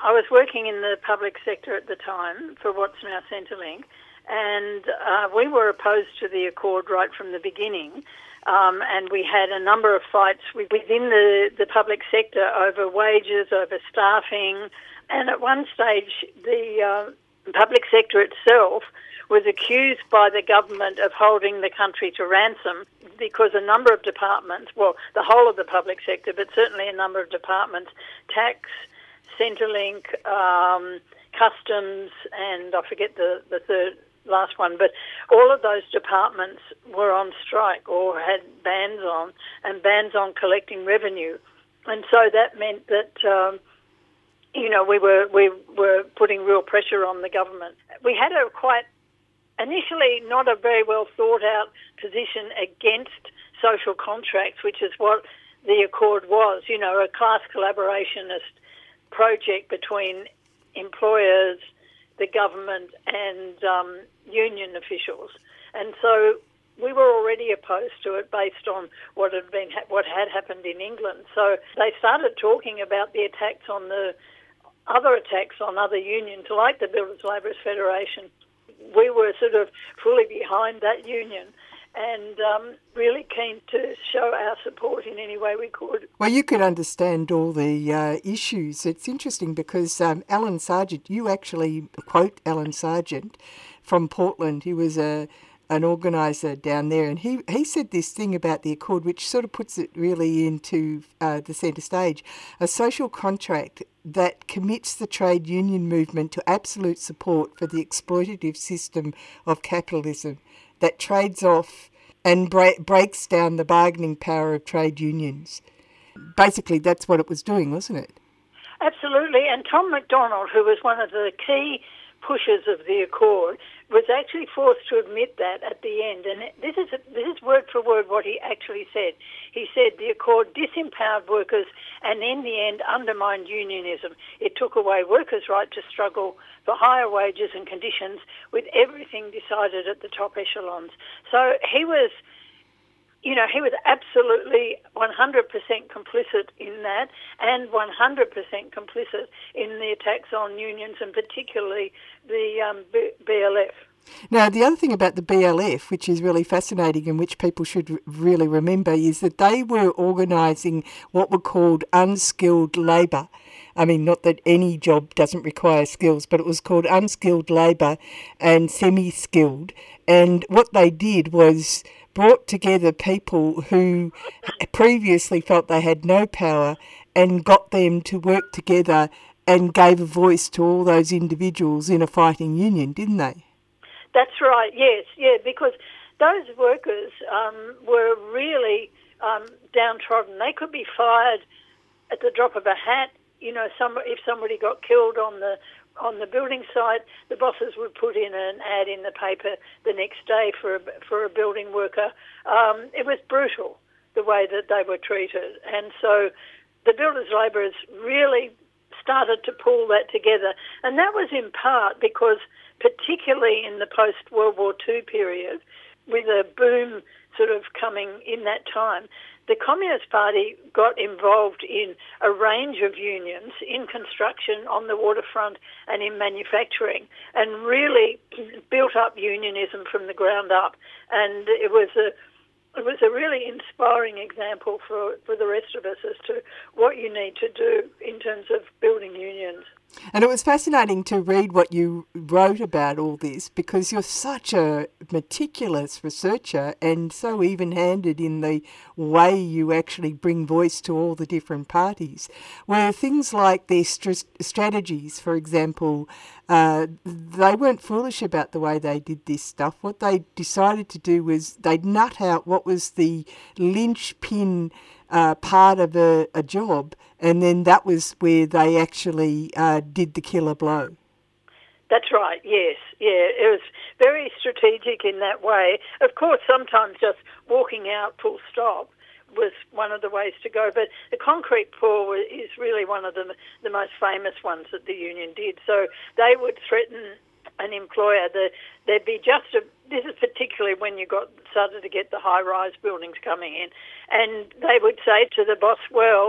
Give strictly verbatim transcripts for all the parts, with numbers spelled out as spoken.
I was working in the public sector at the time for what's now Centrelink, and uh, we were opposed to the Accord right from the beginning. Um, and we had a number of fights within the, the public sector over wages, over staffing, and at one stage the uh, public sector itself was accused by the government of holding the country to ransom because a number of departments, well, the whole of the public sector, but certainly a number of departments, tax, Centrelink, um, customs, and I forget the, the third last one, but all of those departments were on strike or had bans on, and bans on collecting revenue. And so that meant that, um, you know, we were we were putting real pressure on the government. We had a quite, initially not a very well thought out position against social contracts, which is what the Accord was, you know, a class collaborationist project between employers, the government and um, union officials. And so we were already opposed to it based on what had been what had happened in England. So they started talking about the attacks on the other attacks on other unions, like the Builders Labourers Federation. We were sort of fully behind that union and um, really keen to show our support in any way we could. Well, you could understand all the uh, issues. It's interesting because um, Alan Sargent, you actually quote Alan Sargent from Portland. He was a an organiser down there, and he, he said this thing about the Accord, which sort of puts it really into uh, the centre stage, a social contract that commits the trade union movement to absolute support for the exploitative system of capitalism that trades off and bra- breaks down the bargaining power of trade unions. Basically, that's what it was doing, wasn't it? Absolutely. And Tom MacDonald, who was one of the key pushers of the Accord, was actually forced to admit that at the end. And this is this is word for word what he actually said. He said the Accord disempowered workers and in the end undermined unionism. It took away workers' right to struggle for higher wages and conditions with everything decided at the top echelons. So he was, you know, he was absolutely one hundred percent complicit in that and one hundred percent complicit in the attacks on unions and particularly the um, B L F. Now, the other thing about the B L F, which is really fascinating and which people should r- really remember, is that they were organising what were called unskilled labour. I mean, not that any job doesn't require skills, but it was called unskilled labour and semi-skilled. And what they did was brought together people who previously felt they had no power and got them to work together and gave a voice to all those individuals in a fighting union, didn't they? That's right, yes, yeah, because those workers um, were really um, downtrodden. They could be fired at the drop of a hat. You know, some, if somebody got killed on the on the building site, the bosses would put in an ad in the paper the next day for a, for a building worker. Um, it was brutal, the way that they were treated. And so the Builders Labourers really started to pull that together. And that was in part because, particularly in the post-World War Two period, with a boom sort of coming in that time, the Communist Party got involved in a range of unions in construction, on the waterfront and in manufacturing, and really built up unionism from the ground up. And it was a it was a really inspiring example for, for the rest of us as to what you need to do in terms of building unions. And it was fascinating to read what you wrote about all this because you're such a meticulous researcher and so even-handed in the way you actually bring voice to all the different parties. Where things like their st- strategies, for example, uh, they weren't foolish about the way they did this stuff. What they decided to do was they'd nut out what was the linchpin Uh, part of a, a job, and then that was where they actually uh, did the killer blow. That's right, yes. Yeah, it was very strategic in that way. Of course, sometimes just walking out full stop was one of the ways to go, but the concrete pour is really one of the, the most famous ones that the union did. So they would threaten an employer. The, there'd be just a, this is particularly when you got started to get the high-rise buildings coming in, and they would say to the boss, well,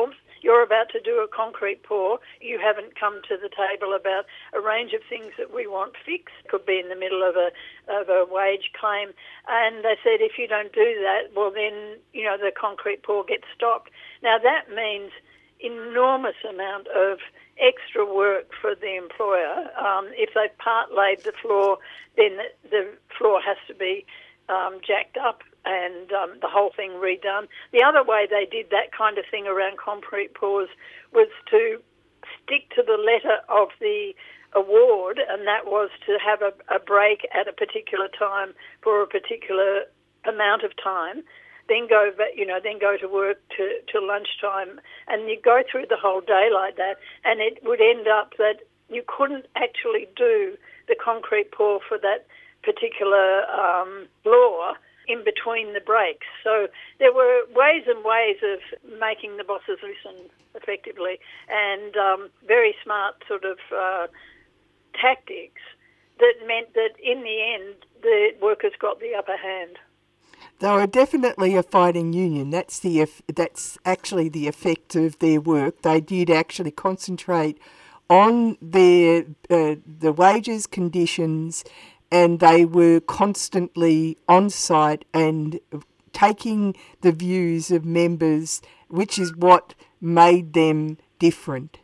you're about to do a concrete pour, you haven't come to the table about a range of things that we want fixed. Could be in the middle of a of a wage claim. And they said, if you don't do that, well then, you know, the concrete pour gets stopped. Now that means enormous amount of extra work for the employer. Um, if they've part laid the floor, then the, the floor has to be um, jacked up and um, the whole thing redone. The other way they did that kind of thing around concrete pours was to stick to the letter of the award, and that was to have a, a break at a particular time for a particular amount of time, then go, you know, then go to work to, to lunchtime, and you go through the whole day like that, and it would end up that you couldn't actually do the concrete pour for that particular um, floor in between the breaks. So there were ways and ways of making the bosses listen effectively, and um, very smart sort of uh, tactics that meant that in the end the workers got the upper hand. They were definitely a fighting union. That's the that's actually the effect of their work. They did actually concentrate on their uh, the wages, conditions, and they were constantly on site and taking the views of members, which is what made them different.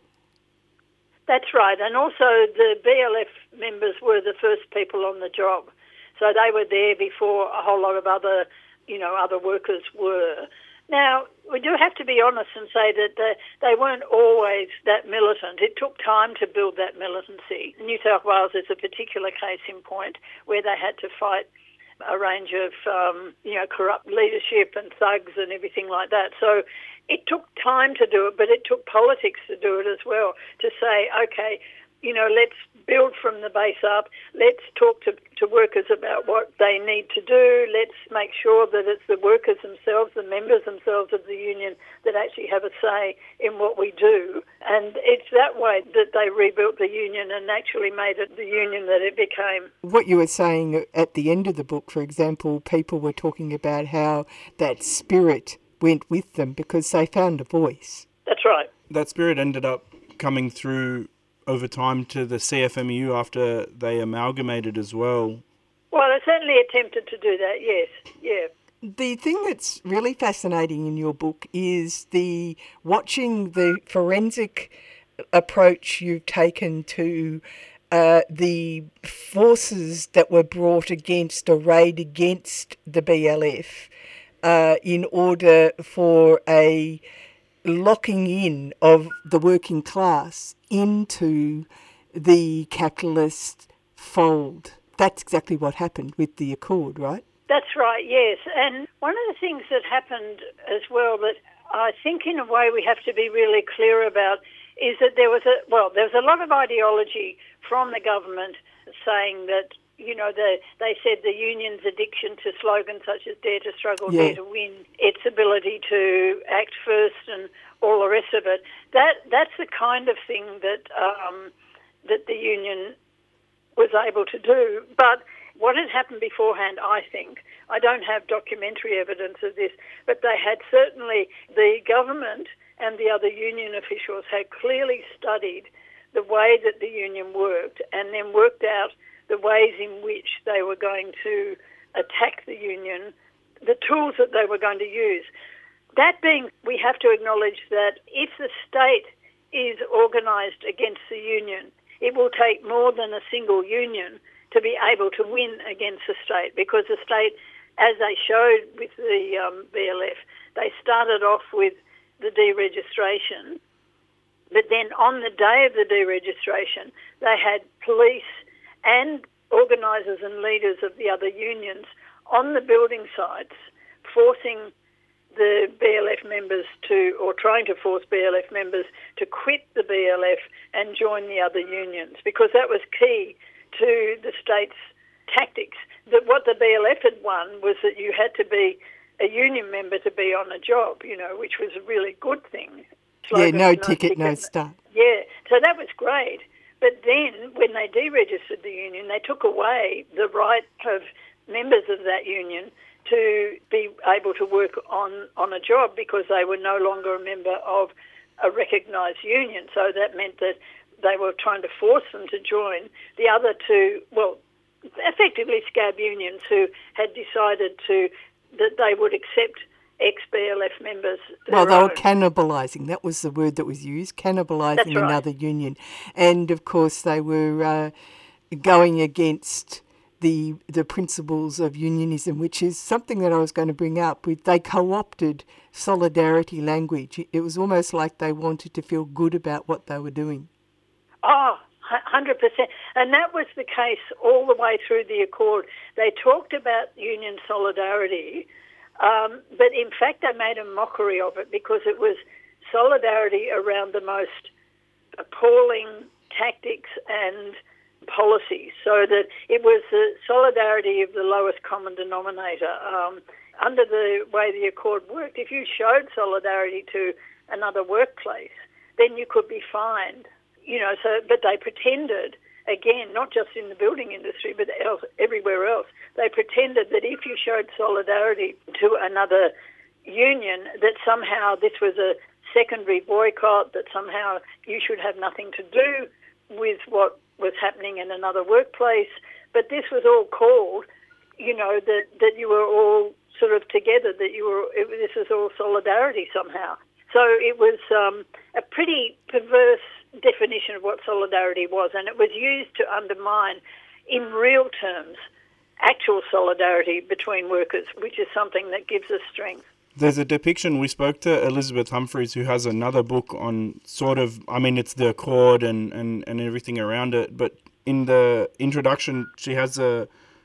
That's right, and also the B L F members were the first people on the job. So they were there before a whole lot of other, you know, other workers were. Now, we do have to be honest and say that the, they weren't always that militant. It took time to build that militancy. New South Wales is a particular case in point where they had to fight a range of, um, you know, corrupt leadership and thugs and everything like that. So it took time to do it, but it took politics to do it as well, to say, okay, you know, let's build from the base up. Let's talk to, to workers about what they need to do. Let's make sure that it's the workers themselves, the members themselves of the union, that actually have a say in what we do. And it's that way that they rebuilt the union and actually made it the union that it became. What you were saying at the end of the book, for example, people were talking about how that spirit went with them because they found a voice. That's right. That spirit ended up coming through over time to the C F M U after they amalgamated as well. Well, they certainly attempted to do that, yes, yeah. The thing that's really fascinating in your book is the watching the forensic approach you've taken to uh, the forces that were brought against, arrayed against the B L F uh, in order for a locking in of the working class into the capitalist fold. That's exactly what happened with the Accord, right? That's right, yes. And one of the things that happened as well that I think in a way we have to be really clear about is that there was a, well, there was a lot of ideology from the government saying that, you know, the, they said the union's addiction to slogans such as dare to struggle, yeah. dare to win, its ability to act first and all the rest of it. That that's the kind of thing that um, that the union was able to do. But what had happened beforehand, I think, I don't have documentary evidence of this, but they had certainly, the government and the other union officials had clearly studied the way that the union worked and then worked out the ways in which they were going to attack the union, the tools that they were going to use. That being, we have to acknowledge that if the state is organised against the union, it will take more than a single union to be able to win against the state, because the state, as they showed with the um, B L F, they started off with the deregistration, but then on the day of the deregistration, they had police and organisers and leaders of the other unions on the building sites forcing the B L F members to, or trying to force B L F members to quit the B L F and join the other unions, because that was key to the state's tactics. That what the B L F had won was that you had to be a union member to be on a job, you know, which was a really good thing. Slogan, yeah, no, no ticket, ticket, no start. Yeah, so that was great. But then when they deregistered the union, they took away the right of members of that union to be able to work on, on a job, because they were no longer a member of a recognised union. So that meant that they were trying to force them to join the other two, well, effectively scab unions who had decided to that they would accept ex-B L F members. Well, they own. were cannibalising. That was the word that was used, cannibalising That's right. another union. And, of course, they were uh, going against the the principles of unionism, which is something that I was going to bring up. With They co-opted solidarity language. It was almost like they wanted to feel good about what they were doing. Oh, one hundred percent. And that was the case all the way through the Accord. They talked about union solidarity, um, but in fact they made a mockery of it because it was solidarity around the most appalling tactics and policies, so that it was the solidarity of the lowest common denominator. Um, under the way the Accord worked, if you showed solidarity to another workplace, then you could be fined. You know, so but they pretended, again, not just in the building industry, but else, everywhere else, they pretended that if you showed solidarity to another union, that somehow this was a secondary boycott, that somehow you should have nothing to do with what was happening in another workplace. But this was all called, you know, that, that you were all sort of together, that you were, it, this was all solidarity somehow. So it was um, a pretty perverse definition of what solidarity was, and it was used to undermine, in real terms, actual solidarity between workers, which is something that gives us strength. There's a depiction, we spoke to Elizabeth Humphreys, who has another book on sort of, I mean, it's the Accord and, and, and everything around it, but in the introduction, she has a,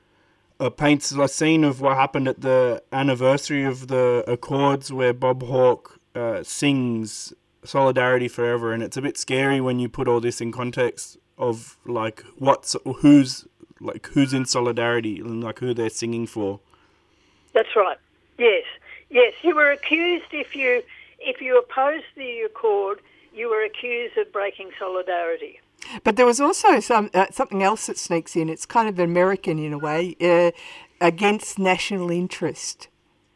a paints a scene of what happened at the anniversary of the Accords, where Bob Hawke uh, sings Solidarity Forever, and it's a bit scary when you put all this in context of like what's who's like who's in solidarity and like who they're singing for. That's right. Yes, yes. You were accused if you if you opposed the Accord, you were accused of breaking solidarity. But there was also some uh, something else that sneaks in. It's kind of American in a way, uh, against national interest.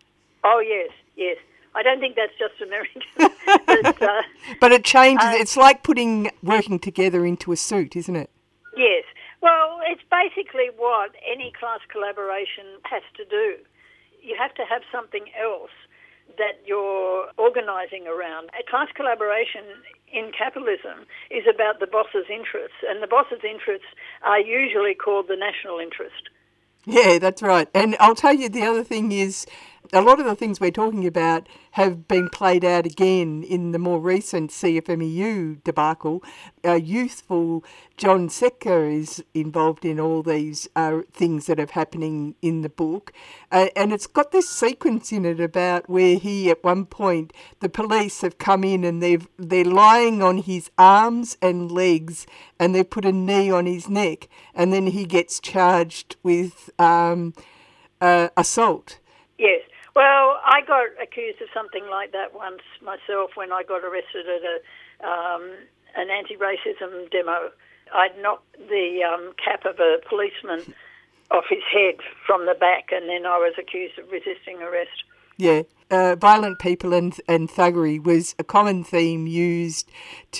Oh yes, yes. I don't think that's just American. but, uh, but it changes. Uh, it's like putting working together into a suit, isn't it? Yes. Well, it's basically what any class collaboration has to do. You have to have something else that you're organising around. A class collaboration in capitalism is about the boss's interests, and the boss's interests are usually called the national interest. Yeah, that's right. And I'll tell you, the other thing is, a lot of the things we're talking about have been played out again in the more recent C F M E U debacle. Uh, youthful John Setka is involved in all these uh, things that are happening in the book. Uh, and it's got this sequence in it about where he, at one point, the police have come in and they've, they're lying on his arms and legs and they've put a knee on his neck. And then he gets charged with um, uh, assault. Yes. Well, I got accused of something like that once myself when I got arrested at a um, an anti-racism demo. I'd knocked the um, cap of a policeman off his head from the back, and then I was accused of resisting arrest. Yeah, uh, violent people and, and thuggery was a common theme used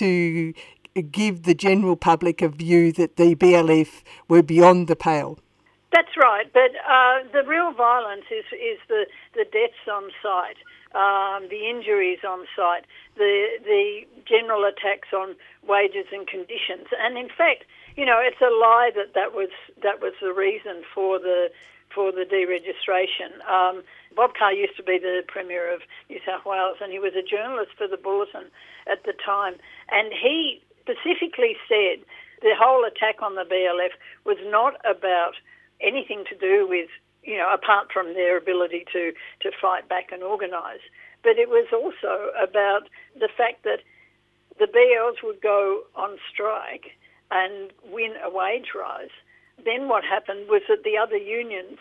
to give the general public a view that the B L F were beyond the pale. That's right, but uh, the real violence is is the, the deaths on site, um, the injuries on site, the the general attacks on wages and conditions, and in fact, you know, it's a lie that that was that was the reason for the for the deregistration. Um, Bob Carr used to be the Premier of New South Wales, and he was a journalist for the Bulletin at the time, and he specifically said the whole attack on the B L F was not about anything to do with, you know, apart from their ability to, to fight back and organise. But it was also about the fact that the B Ls would go on strike and win a wage rise. Then what happened was that the other unions,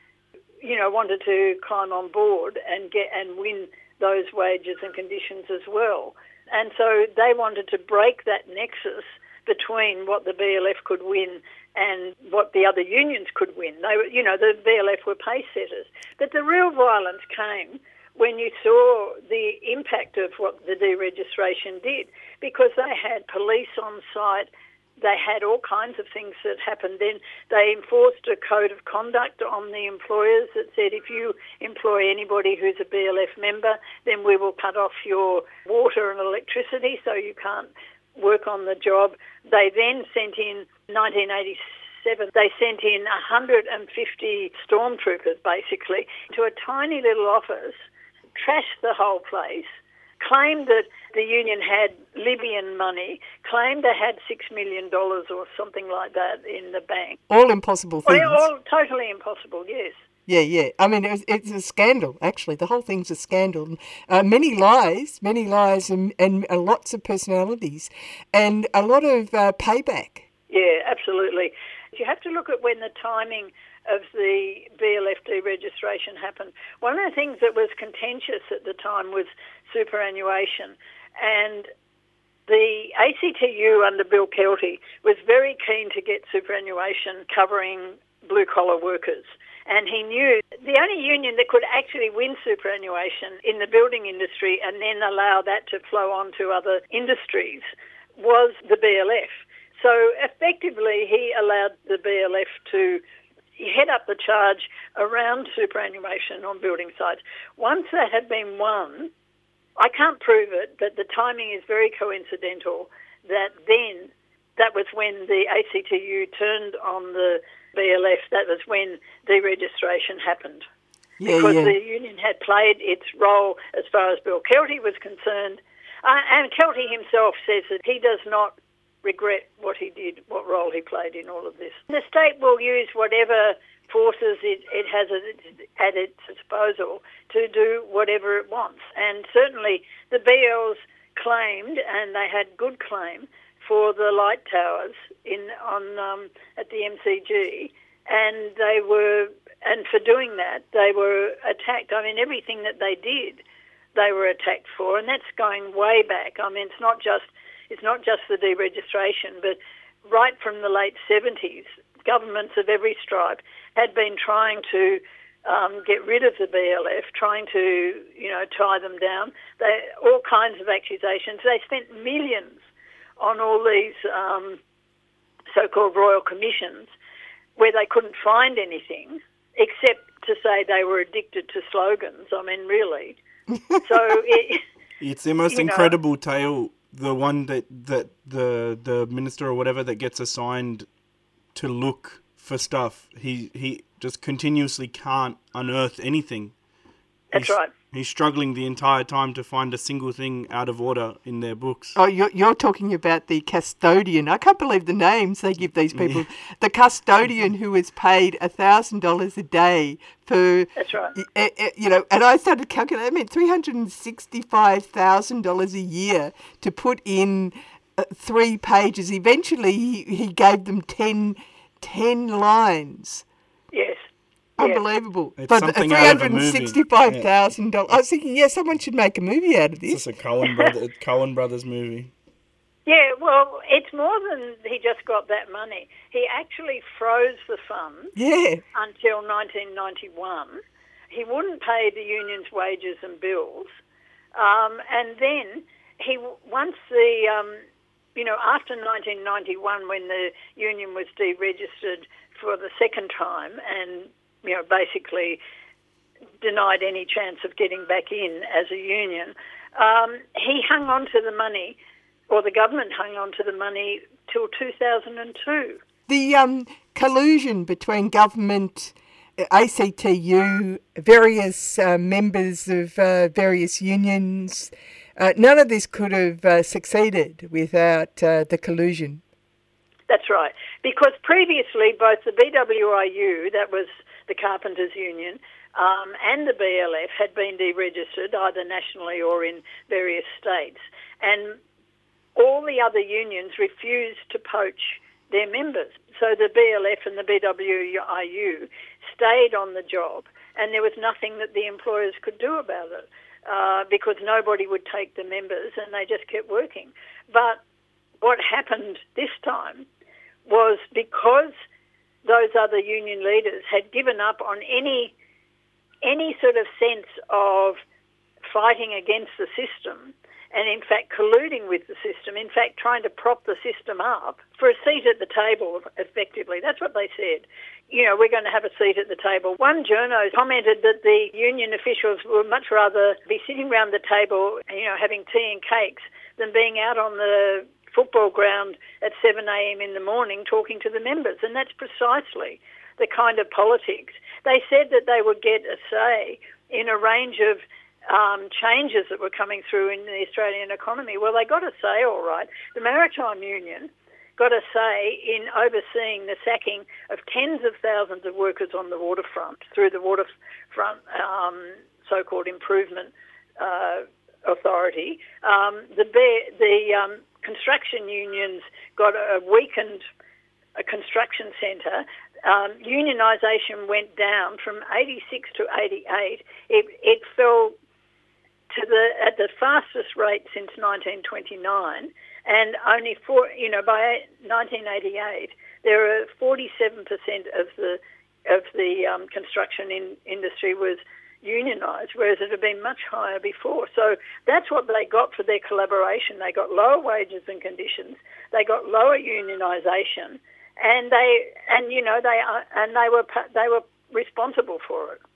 you know, wanted to climb on board and get and win those wages and conditions as well. And so they wanted to break that nexus between what the B L F could win and what the other unions could win. They were, you know, the B L F were pace setters. But the real violence came when you saw the impact of what the deregistration did, because they had police on site, they had all kinds of things that happened. Then they enforced a code of conduct on the employers that said if you employ anybody who's a B L F member, then we will cut off your water and electricity so you can't work on the job. They then sent in nineteen eighty-seven, they sent in one hundred fifty stormtroopers basically to a tiny little office, trashed the whole place, claimed that the union had Libyan money, claimed they had six million dollars or something like that in the bank. All impossible things. Well, all totally impossible, yes. Yeah, yeah. I mean, it's, it's a scandal, actually. The whole thing's a scandal. Uh, many lies, many lies and, and uh, lots of personalities and a lot of uh, payback. Yeah, absolutely. You have to look at when the timing of the B L F deregistration happened. One of the things that was contentious at the time was superannuation, and the A C T U under Bill Kelty was very keen to get superannuation covering blue-collar workers. And he knew the only union that could actually win superannuation in the building industry and then allow that to flow on to other industries was the B L F. So effectively he allowed the B L F to head up the charge around superannuation on building sites. Once that had been won, I can't prove it, but the timing is very coincidental that then that was when the A C T U turned on the B L F. That was when deregistration happened. Yeah, because yeah. the union had played its role as far as Bill Kelty was concerned. Uh, and Kelty himself says that he does not regret what he did, what role he played in all of this. The state will use whatever forces it, it has at its, at its disposal to do whatever it wants. And certainly the B Ls claimed, and they had good claim, for the light towers in on um, at the M C G, and they were, and for doing that, they were attacked. I mean, everything that they did, they were attacked for, and that's going way back. I mean, it's not just it's not just the deregistration, but right from the late seventies, governments of every stripe had been trying to um, get rid of the B L F, trying to you know tie them down. They all kinds of accusations. They spent millions on all these um, so-called royal commissions where they couldn't find anything except to say they were addicted to slogans. I mean, really. So it, it's the most incredible know. tale, the one that, that the the minister or whatever that gets assigned to look for stuff, he, he just continuously can't unearth anything. That's He's, right. He's struggling the entire time to find a single thing out of order in their books. Oh, you're, you're talking about the custodian. I can't believe the names they give these people. Yeah. The custodian who is paid one thousand dollars a day for... That's right. Uh, uh, you know, and I started calculating, I mean, three hundred sixty-five thousand dollars a year to put in uh, three pages. Eventually, he, he gave them ten, ten lines. Yes. Unbelievable. It's but something three hundred sixty-five thousand dollars. Yeah. I was thinking, yeah, someone should make a movie out of this. It's just a Coen, brother, Coen Brothers movie. Yeah, well, it's more than he just got that money. He actually froze the fund yeah. until nineteen ninety-one. He wouldn't pay the union's wages and bills. Um, and then he, once the, um, you know, after nineteen ninety-one, when the union was deregistered for the second time and you know, basically denied any chance of getting back in as a union, um, he hung on to the money, or the government hung on to the money till two thousand two. The um, collusion between government, A C T U, various uh, members of uh, various unions, uh, none of this could have uh, succeeded without uh, the collusion. That's right, because previously both the B W I U, that was the Carpenters Union, um, and the B L F had been deregistered either nationally or in various states. And all the other unions refused to poach their members. So the B L F and the B W I U stayed on the job, and there was nothing that the employers could do about it uh, because nobody would take the members and they just kept working. But what happened this time was because those other union leaders had given up on any any sort of sense of fighting against the system and, in fact, colluding with the system, in fact, trying to prop the system up for a seat at the table, effectively. That's what they said. You know, we're going to have a seat at the table. One journo commented that the union officials would much rather be sitting around the table, you know, having tea and cakes than being out on the football ground at seven a.m. in the morning talking to the members. And that's precisely the kind of politics. They said that they would get a say in a range of um, changes that were coming through in the Australian economy. Well, they got a say, all right. The Maritime Union got a say in overseeing the sacking of tens of thousands of workers on the waterfront through the waterfront um, so-called improvement uh, authority. Um, the the um, construction unions got a weakened a construction centre. Um, unionisation went down from eighty-six to eighty-eight. It, it fell to the at the fastest rate since nineteen twenty-nine, and only for you know by nineteen eighty-eight there are forty-seven percent of the of the um, construction in, industry was unionised, whereas it had been much higher before. So that's what they got for their collaboration. They got lower wages and conditions. They got lower unionisation, and they and you know they and they were they were responsible for it.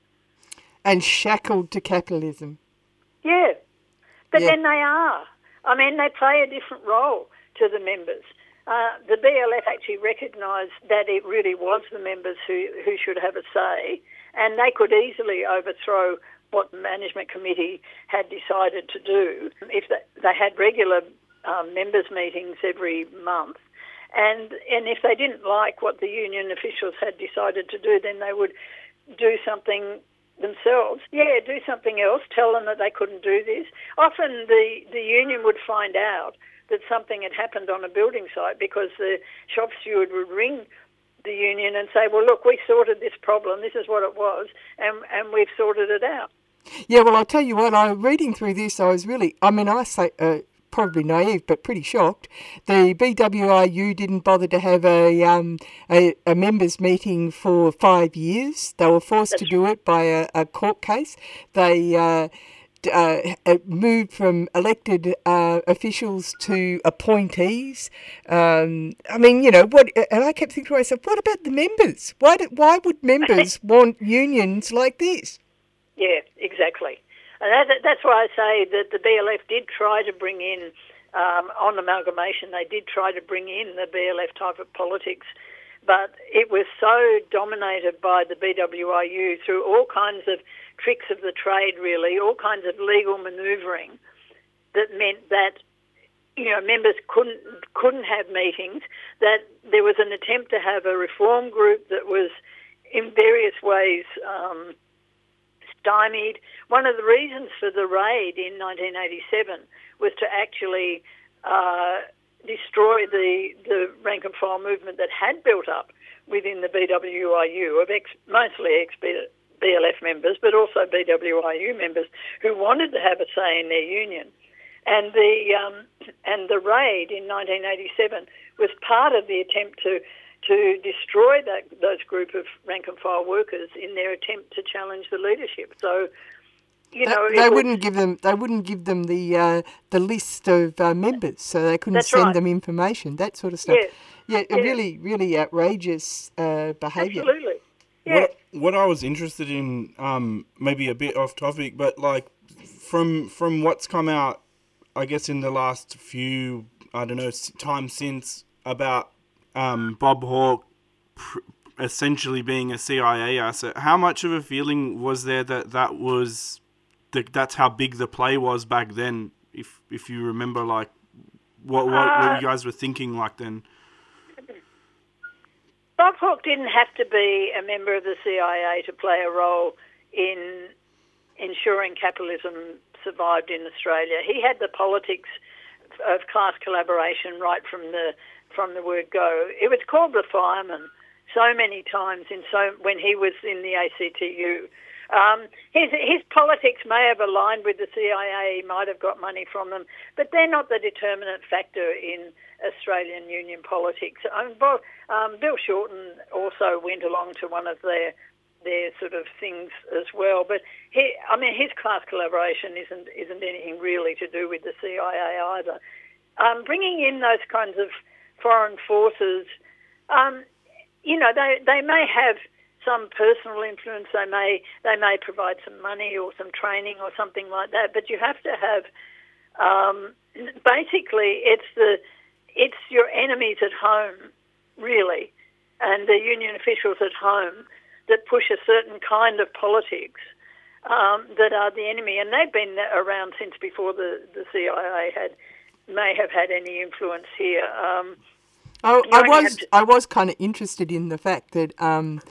And shackled to capitalism. Yeah, but yeah. then they are. I mean, they play a different role to the members. Uh, the B L F actually recognised that it really was the members who, who should have a say, and they could easily overthrow what the management committee had decided to do if they, they had regular um, members' meetings every month. And, and if they didn't like what the union officials had decided to do, then they would do something themselves. Yeah, do something else, tell them that they couldn't do this. Often the, the union would find out that something had happened on a building site because the shop steward would ring the union and say, well, look, we sorted this problem, this is what it was, and, and we've sorted it out. Yeah, well, I'll tell you what, I reading through this, I was really, I mean, I say, uh, probably naive, but pretty shocked. The B W I U didn't bother to have a um, a, a members' meeting for five years. They were forced That's to do it by a, a court case. They uh, uh, moved from elected uh, officials to appointees. Um, I mean, you know, what? And I kept thinking to myself, what about the members? Why do, why would members want unions like this? Yeah, exactly. And that, that's why I say that the B L F did try to bring in, um, on amalgamation, they did try to bring in the B L F type of politics, but it was so dominated by the B W I U through all kinds of tricks of the trade, really, all kinds of legal manoeuvring that meant that, you know, members couldn't couldn't have meetings, that there was an attempt to have a reform group that was in various ways um, stymied. One of the reasons for the raid in nineteen eighty-seven was to actually uh, destroy the, the rank and file movement that had built up within the B W I U of ex, mostly ex-B L F members, but also B W I U members who wanted to have a say in their union. And the um, and the raid in nineteen eighty-seven was part of the attempt to to destroy that those group of rank and file workers in their attempt to challenge the leadership. So, you that, know, they was, wouldn't give them they wouldn't give them the uh, the list of uh, members, so they couldn't send right. them information, that sort of stuff. Yeah, yeah, yeah. really, really outrageous uh, behaviour. Absolutely. Yeah. What what I was interested in, um, maybe a bit off topic, but like from from what's come out, I guess in the last few I don't know times since about. Um, Bob Hawke pr- essentially being a C I A asset. How much of a feeling was there that that was the, that's how big the play was back then? If if you remember, like what what, uh, what you guys were thinking like then. Bob Hawke didn't have to be a member of the C I A to play a role in ensuring capitalism survived in Australia. He had the politics of class collaboration right from the from the word go. It was called the fireman so many times in so when he was in the A C T U. Um, his his politics may have aligned with the C I A. He might have got money from them, but they're not the determinant factor in Australian union politics. Um, Bob, um, Bill Shorten also went along to one of their their sort of things as well. But he, I mean, his class collaboration isn't isn't anything really to do with the C I A either. Um, bringing in those kinds of foreign forces, um, you know, they they may have some personal influence. They may they may provide some money or some training or something like that. But you have to have um, basically it's the it's your enemies at home, really, and the union officials at home that push a certain kind of politics um, that are the enemy. And they've been around since before the, the C I A had may have had any influence here. Um, oh, I was to... I was kind of interested in the fact that um,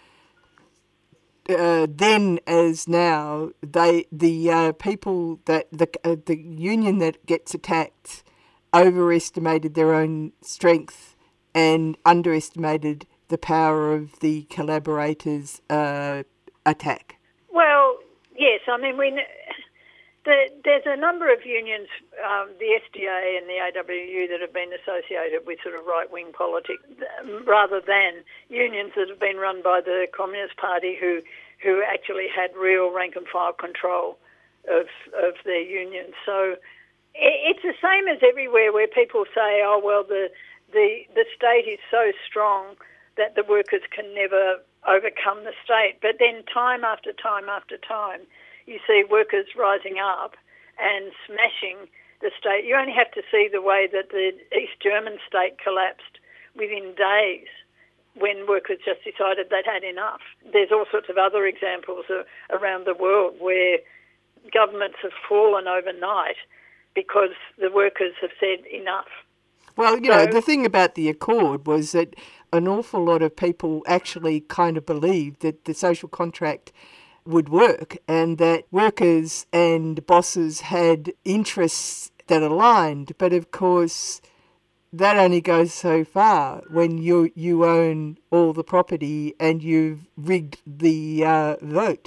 uh, then as now they the uh, people that the uh, the union that gets attacked overestimated their own strength and underestimated the power of the collaborators' uh, attack. Well, yes, I mean, we, the, there's a number of unions, um, the S D A and the A W U, that have been associated with sort of right-wing politics, rather than unions that have been run by the Communist Party, who who actually had real rank-and-file control of of their unions. So it's the same as everywhere, where people say, "Oh, well, the the the state is so strong that the workers can never overcome the state." But then time after time after time, you see workers rising up and smashing the state. You only have to see the way that the East German state collapsed within days when workers just decided they'd had enough. There's all sorts of other examples uh, around the world where governments have fallen overnight because the workers have said enough. Well, you so, know, the thing about the Accord was that an awful lot of people actually kind of believed that the social contract would work and that workers and bosses had interests that aligned. But of course, that only goes so far when you you own all the property and you've rigged the uh, vote.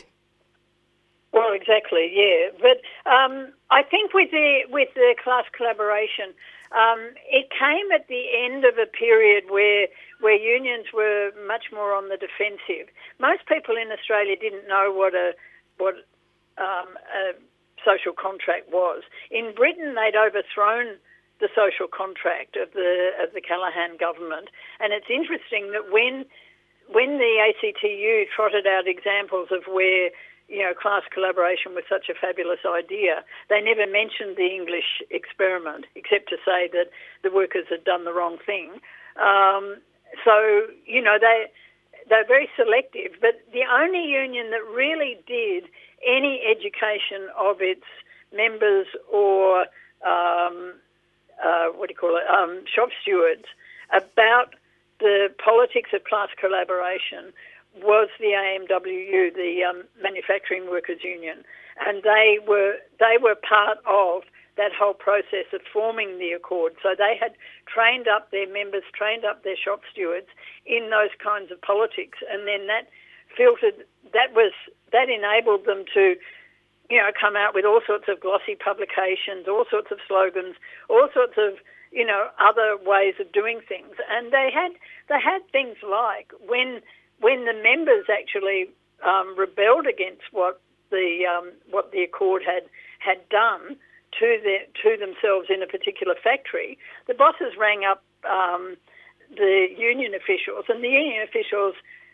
Well, exactly, yeah. But um, I think with the with the class collaboration, um, it came at the end of a period where where unions were much more on the defensive. Most people in Australia didn't know what a what um, a social contract was. In Britain, they'd overthrown the social contract of the of the Callaghan government, and it's interesting that when when the A C T U trotted out examples of where, you know, class collaboration was such a fabulous idea, they never mentioned the English experiment, except to say that the workers had done the wrong thing. Um, so, you know, they, they're very selective. But the only union that really did any education of its members or, um, uh, what do you call it, um, shop stewards about the politics of class collaboration was the A M W U, the um, Manufacturing Workers Union, and they were they were part of that whole process of forming the Accord. So they had trained up their members, trained up their shop stewards in those kinds of politics, and then that filtered. That was that enabled them to, you know, come out with all sorts of glossy publications, all sorts of slogans, all sorts of, you know, other ways of doing things, and they had they had things like when. When the members actually um, rebelled against what the um, what the Accord had had done to the, to themselves in a particular factory, the bosses rang up um, the union officials, and the union officials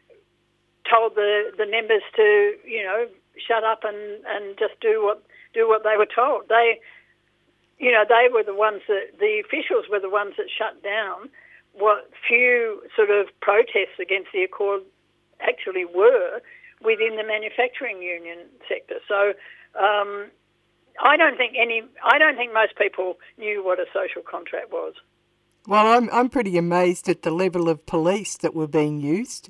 told the, the members to, you know, shut up and, and just do what do what they were told. They, you know, they were the ones that the officials were the ones that shut down what few sort of protests against the Accord actually were within the manufacturing union sector. So um, I don't think any, I don't think most people knew what a social contract was. Well, I'm I'm pretty amazed at the level of police that were being used.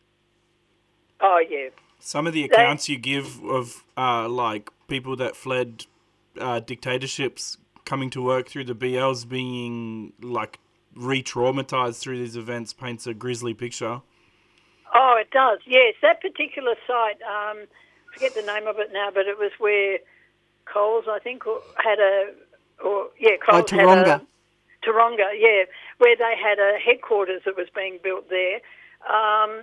Oh yeah. Some of the accounts they, you give of uh, like people that fled uh, dictatorships coming to work through the B Ls being like re-traumatized through these events paints a grisly picture. Oh, it does, yes. That particular site, um, I forget the name of it now, but it was where Coles, I think, had a, or yeah, Coles oh, Taronga. had a, Taronga, yeah, where they had a headquarters that was being built there. Um,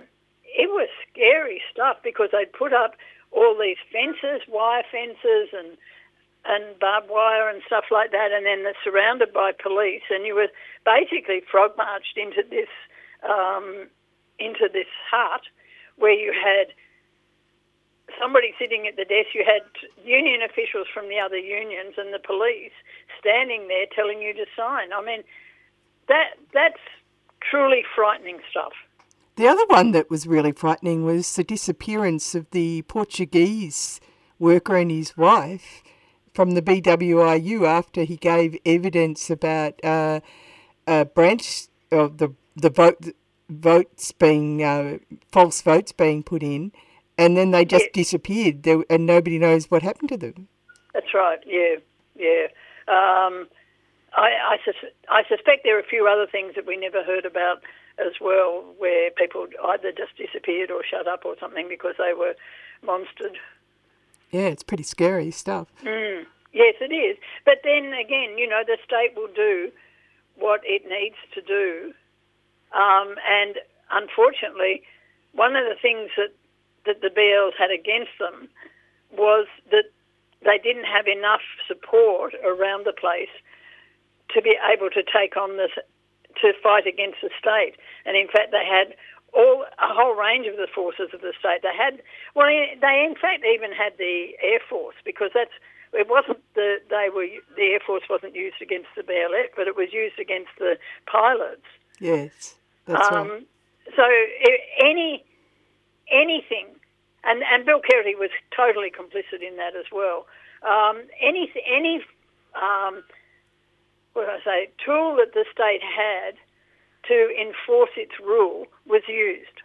it was scary stuff because they'd put up all these fences, wire fences and and barbed wire and stuff like that, and then they're surrounded by police, and you were basically frog marched into this um, into this hut where you had somebody sitting at the desk, you had union officials from the other unions and the police standing there telling you to sign. I mean, that that's truly frightening stuff. The other one that was really frightening was the disappearance of the Portuguese worker and his wife from the B W I U after he gave evidence about uh, a branch of the the vote votes being uh, false votes being put in, and then they just yeah. disappeared, there, and nobody knows what happened to them. That's right. Yeah, yeah. Um, I I, sus- I suspect there are a few other things that we never heard about as well, where people either just disappeared or shut up or something because they were monstered. Yeah, it's pretty scary stuff. Mm, yes, it is. But then again, you know, the state will do what it needs to do. Um, and unfortunately, one of the things that, that the B Ls had against them was that they didn't have enough support around the place to be able to take on this, to fight against the state. And in fact, they had all a whole range of the forces of the state. They had, well, they in fact even had the Air Force, because that's it wasn't the they were the Air Force wasn't used against the B L F, but it was used against the pilots. Yes, that's um, right. So any anything, and and Bill Kerry was totally complicit in that as well. Um, any any um, what do I say tool that the state had to enforce its rule was used.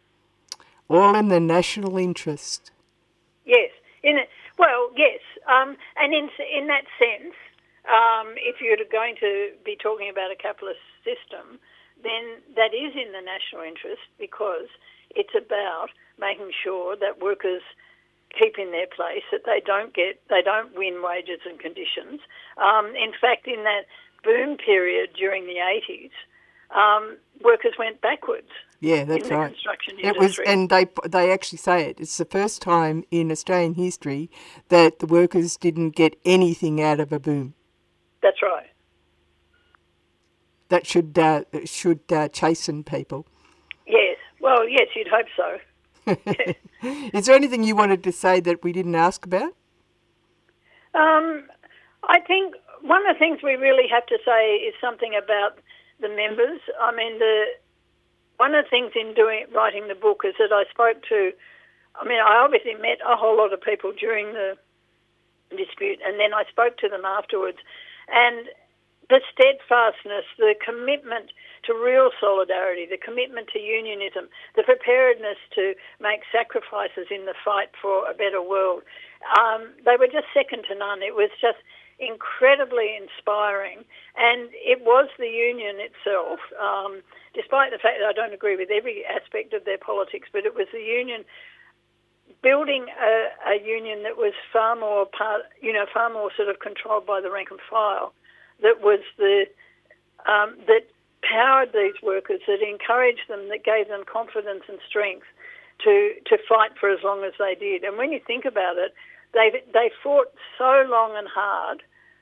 All in the national interest. Yes. In it, well, yes. Um, and in in that sense, um, if you're going to be talking about a capitalist system, then that is in the national interest, because it's about making sure that workers keep in their place, that they don't get, they don't win wages and conditions. Um, in fact, in that boom period during the eighties, um, workers went backwards. Yeah, that's in the right. Construction it was, industry. and they they actually say it. It's the first time in Australian history that the workers didn't get anything out of a boom. That's right. That should uh, should uh, chasten people. Yes. Well, yes, you'd hope so. Is there anything you wanted to say that we didn't ask about? Um, I think one of the things we really have to say is something about the members. I mean, the one of the things in doing writing the book is that I spoke to, I mean, I obviously met a whole lot of people during the dispute, and then I spoke to them afterwards. And the steadfastness, the commitment to real solidarity, the commitment to unionism, the preparedness to make sacrifices in the fight for a better world, um, they were just second to none. It was just incredibly inspiring. And it was the union itself, um, despite the fact that I don't agree with every aspect of their politics, but it was the union building a, a union that was far more part, you know, far more sort of controlled by the rank and file, that was the um, that powered these workers, that encouraged them, that gave them confidence and strength to to fight for as long as they did. And when you think about it, they they fought so long and hard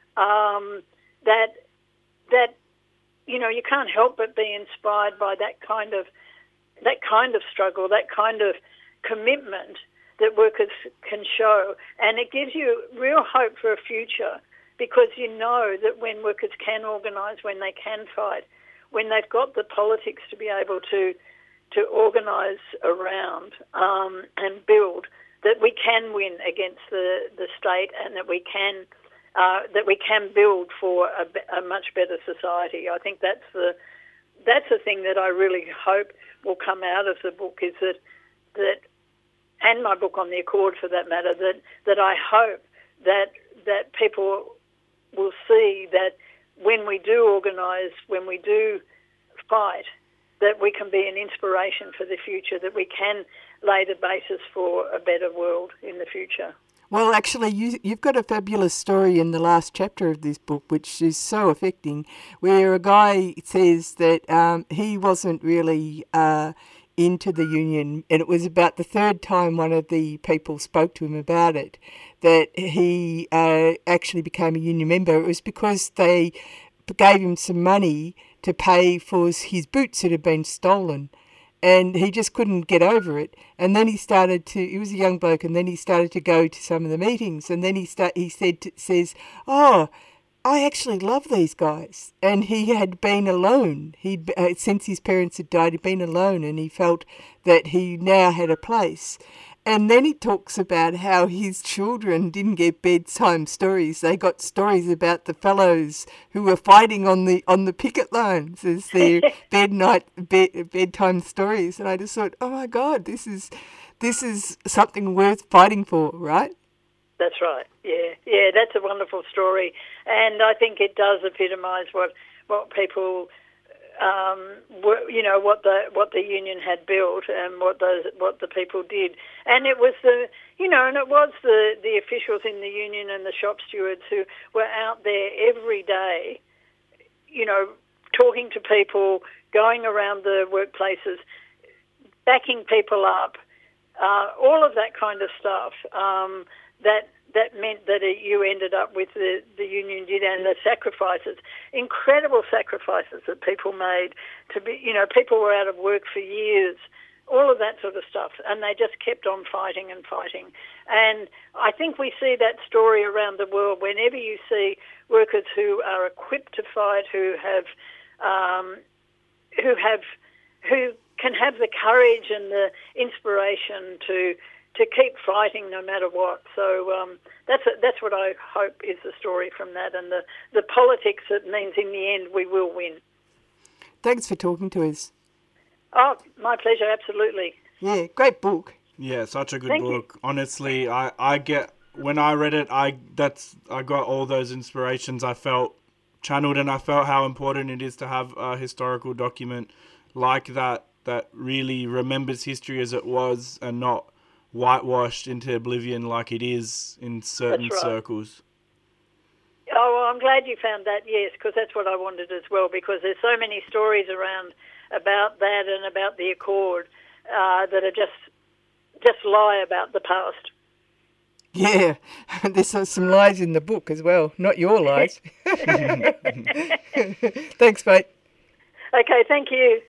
um, that that you know you can't help but be inspired by that kind of that kind of struggle, that kind of commitment that workers can show, and it gives you real hope for a future, because you know that when workers can organise, when they can fight, when they've got the politics to be able to to organise around um, and build, that we can win against the, the state, and that we can uh, that we can build for a, a much better society. I think that's the that's the thing that I really hope will come out of the book, is that that. And my book on the Accord, for that matter, that, that I hope that that people will see that when we do organise, when we do fight, that we can be an inspiration for the future, that we can lay the basis for a better world in the future. Well, actually, you, you've got a fabulous story in the last chapter of this book, which is so affecting, where a guy says that um, he wasn't really uh, into the union, and it was about the third time one of the people spoke to him about it, that he uh, actually became a union member. It was because they gave him some money to pay for his boots that had been stolen. And he just couldn't get over it. And then he started to, he was a young bloke, and then he started to go to some of the meetings. And then he start, he said, to, says, oh, I actually love these guys. And he had been alone. He'd, uh, since his parents had died, he'd been alone, and he felt that he now had a place. And then he talks about how his children didn't get bedtime stories. They got stories about the fellows who were fighting on the on the picket lines as their bed night bed, bedtime stories. And I just thought, oh my God, this is this is something worth fighting for, right? That's right. Yeah, yeah, that's a wonderful story, and I think it does epitomise what what people. Um, you know what the what the union had built and what those what the people did, and it was the you know and it was the, the officials in the union and the shop stewards who were out there every day, you know, talking to people, going around the workplaces, backing people up, uh, all of that kind of stuff. Um, that. That meant that it, you ended up with the, the union did and the sacrifices, incredible sacrifices that people made to be, you know, people were out of work for years, all of that sort of stuff, and they just kept on fighting and fighting. And I think we see that story around the world whenever you see workers who are equipped to fight, who have, um, who have, who can have the courage and the inspiration to. to keep fighting no matter what. So um, that's a, that's what I hope is the story from that, and the, the politics that means in the end we will win. Thanks for talking to us. Oh, my pleasure, absolutely. Yeah, great book. Yeah, such a good Thank book. you. Honestly, I, I get, when I read it, I that's I got all those inspirations. I felt channeled, and I felt how important it is to have a historical document like that that really remembers history as it was and not whitewashed into oblivion like it is in certain That's right. circles. Oh, well, I'm glad you found that, yes, because that's what I wanted as well, because there's so many stories around about that and about the Accord uh, that are just just lie about the past. Yeah, there's some lies in the book as well, not your lies. Thanks, mate. Okay, thank you.